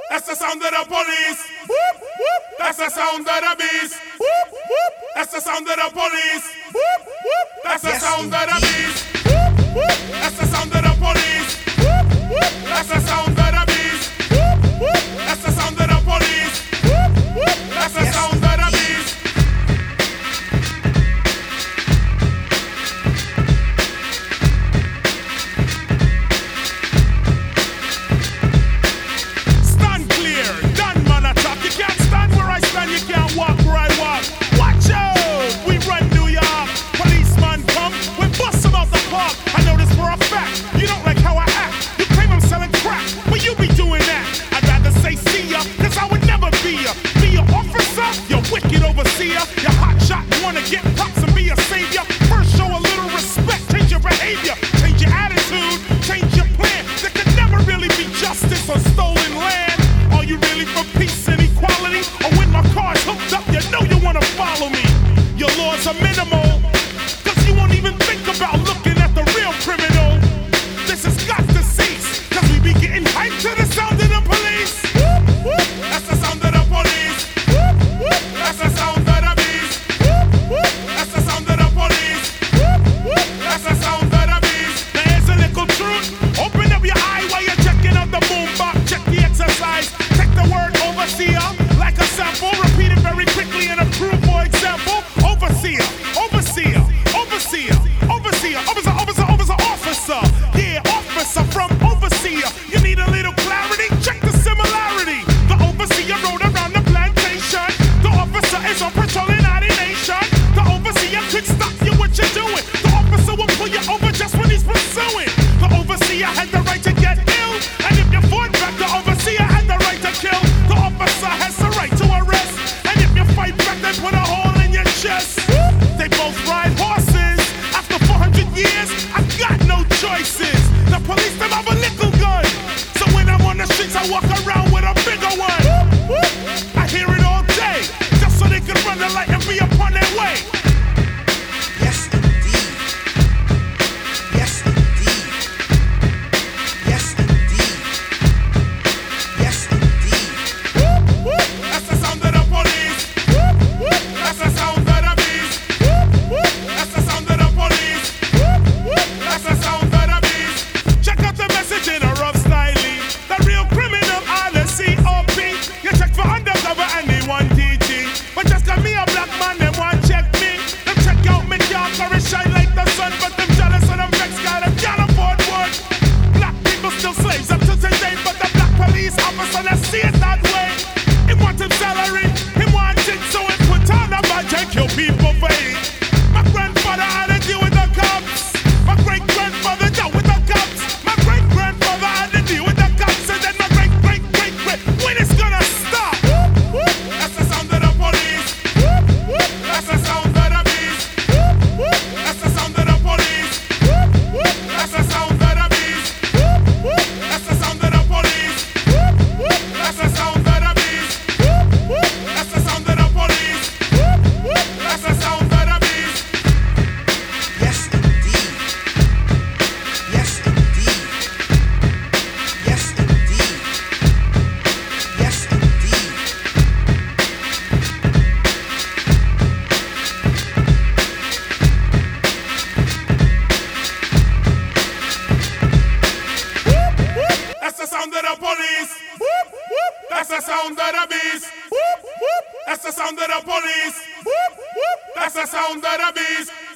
That's the sound of the police. Whoop, whoop. That's the sound of the beast. Whoop, whoop. That's the sound of the police. Whoop, whoop. That's the sound of the beast. Whoop, whoop. That's the sound of the police. Whoop, whoop. That's the sound of the beast. Whoop, whoop. That's the sound of the police. Whoop, whoop. That's the sound of the beast. You can't walk where I walk. Watch out! We run New York. Policeman come, we bust him out the park. I know this for a fact. You don't like how I act. You claim I'm selling crack, but you be doing that. I'd rather say see ya, cause I would never be ya. Be your officer, you wicked overseer. You hot shot, wanna get props and be a savior. First show a little respect, change your behavior, change your attitude, change your plan. There could never really be justice on stolen land. Are you really for peace and equality? Or when my car's hooked up, you know you wanna follow me. Your laws are minimal, cause you won't even think about looking at the real criminal. This has got to cease, cause we be getting hyped to the sound of the police. Whoop, whoop. That's the sound of the police. Whoop, whoop. That's the sound of the beast. Whoop, whoop. That's the sound of the police. Whoop, whoop. That's the sound of the beast. There's a little truth. Open up your eye while you're checking out the boombox. Check the exercise. Take the word overseer like a sample. Repeat it very quickly and approve, for example. Overseer, overseer, overseer, overseer, officer, officer, officer, officer. Yeah, officer from overseer. You need a little clarity? Check the similarity. The overseer rode around the plantation. The officer is on patrol in our nation. The overseer could stop you what you're doing. The officer will pull you over just when he's pursuing. The overseer had the right to get ill, and if you fought back, the overseer had the right to kill. The officer has the right to arrest, and if you fight back, they put a hole in your chest. They both ride horses. After 400 years, I've got no choices. The police them have a little gun, so when I'm on the streets, I walk around with a bigger one. I hear it all day, just so they can run the light and be upon their way. Yes, indeed. Yes, indeed. Yes, indeed. Yes, indeed. That's the sound of the police. Whoop, whoop. That's the sound of the beast. Whoop, whoop. That's the sound of the police. Whoop, whoop. That's the sound of the beast. Check out the message in a rough style. The real criminal are the COP. You check for undercover and they want DG. But just cause me a black man, they want check me. Them check out me car for it shine like the sun. But them jealous and them vex got them can't afford one. Black people still slaves up to today. But the black police officer, let's see it that way. He want him salary, he want it, so he put on a badge and kill people for it. My grandfather had to deal with the cops. My great-grandfather dealt with the cops. My great-grandfather had to deal with the cops. And then my great-great-great-great, when it's gonna stop? That's the sound of the police. Whoop, whoop. That's the sound of the beast. Whoop, whoop. That's the sound of the police. Whoop, whoop. That's the sound of the beast. Whoop, whoop. That's the sound of the police. Whoop, whoop. That's the sound of the beast. Whoop, whoop. That's the sound of the police. Whoop, whoop. That's the sound of the beast. Yes, indeed. Yes, indeed. Yes, indeed. Yes, indeed. That's the sound of the police. Whoop, whoop. That's the sound of the beast. Whoop, whoop. That's the sound of the police. Whoop, whoop. That's the sound of the beast.